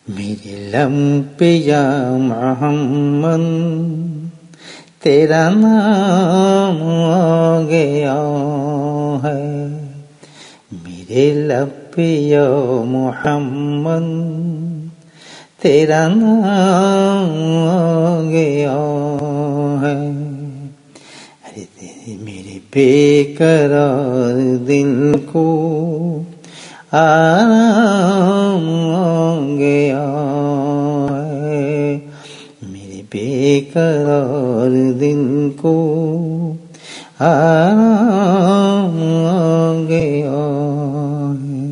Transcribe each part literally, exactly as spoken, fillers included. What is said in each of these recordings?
میرے لب پہ یا محمد تیرا نام آ گیا ہے، میرے لب پہ یا محمد تیرا نام آ گیا ہے، ارے میرے بے قرار دل کو آرام آ گیا ہے، میرے بے قرار دل کو آرام آ گیا ہے۔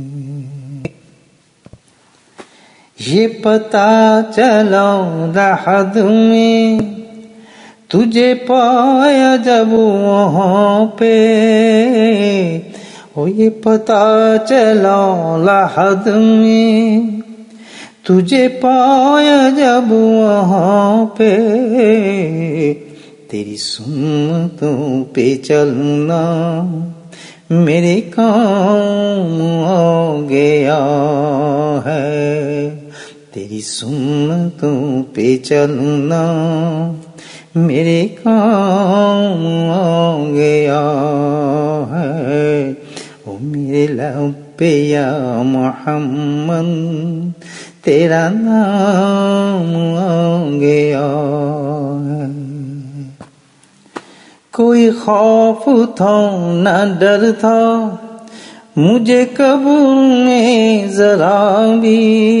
یہ پتہ چلا لحد میں تجھے پایا جب وہاں پہ، او یہ پتہ چلا لحد میں تجھے پایا جب وہاں پہ، تیری سنتوں پہ چلنا میرے کام آ گیا ہے، تیری سنتوں پہ چلنا میرے کام آ گیا ہے، او میرے لب پہ یا محمد تیرا نام آ گیا ہے۔ کوئی خوف تھا نہ ڈر تھا مجھے قبر میں ذرا بھی،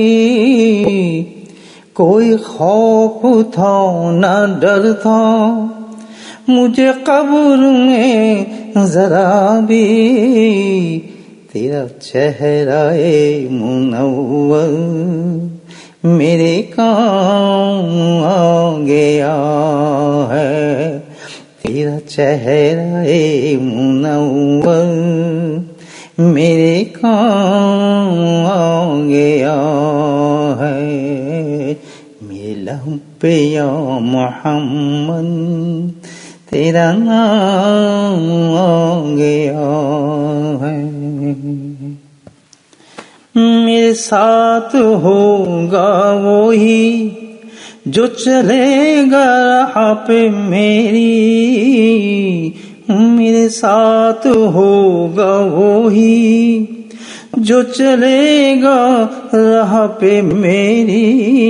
کوئی خوف تھا نہ ڈر تھا مجھے قبر میں ذرا بھی، تیرا چہرہ منور میرے کام آ گیا ہے، تیرا چہرہ منور میرے کام آ گیا ہے، میرے لب پہ یا محمد تیرا نام آ گیا ہے، میرے ساتھ ہوگا وہی جو چلے گا راہ پہ میری، میرے ساتھ ہوگا وہی جو چلے گا راہ پہ میری،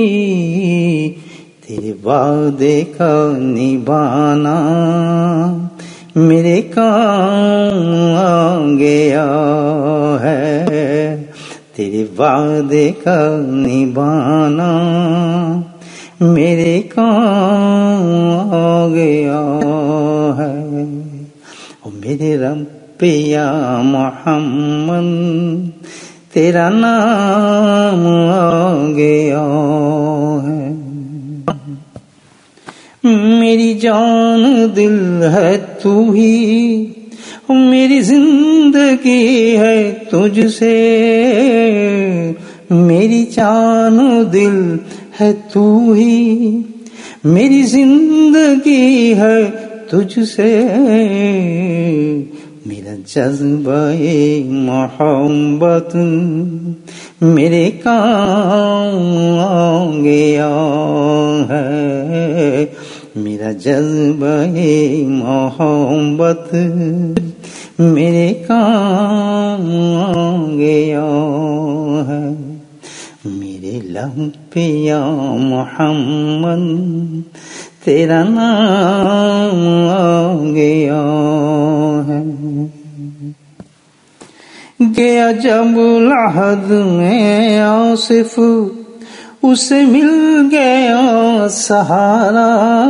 تیرے وعدے کا نبھانا میرے کام آ گیا ہے، تیرے وعدے کا نبھانا میرے کام آ گیا ہے، او میرے رب پہ یا محمد تیرا نام آ گیا ہے، میری جان دل ہے تو ہی، میری زندگی ہے تجھ سے، میری جان دل ہے تو ہی، میری زندگی ہے تجھ سے، میرا جذبہ محبت میرے کام آ گیا ہے، میرا جذبہ محبت میرے کام آ گیا ہے، میرے لب پہ یا محمد تیرا نام آ گیا ہے، گیا جب لحد میں آصف اسے مل گیا سہارا،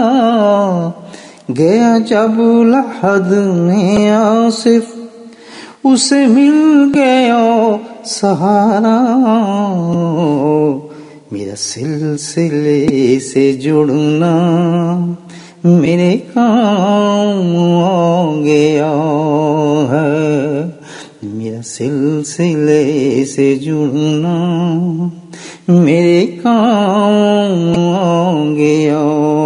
گیا جب لحد میں آصف اسے مل گیا سہارا، میرا سلسلے سے جڑنا میرے کام آ گیا ہے، میرا سلسلے سے جڑنا میرے کام آ گیا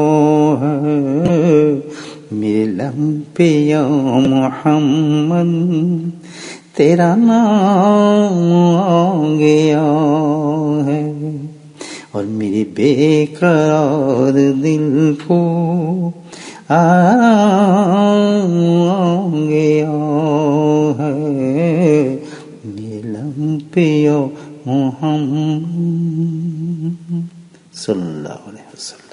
ہے، میرے لب پہ یا محمد تیرا نام آ گیا ہے۔ اور میرے بے قرار دل کو آگے ہے میرے لمپے محمد صلی اللہ علیہ وسلم.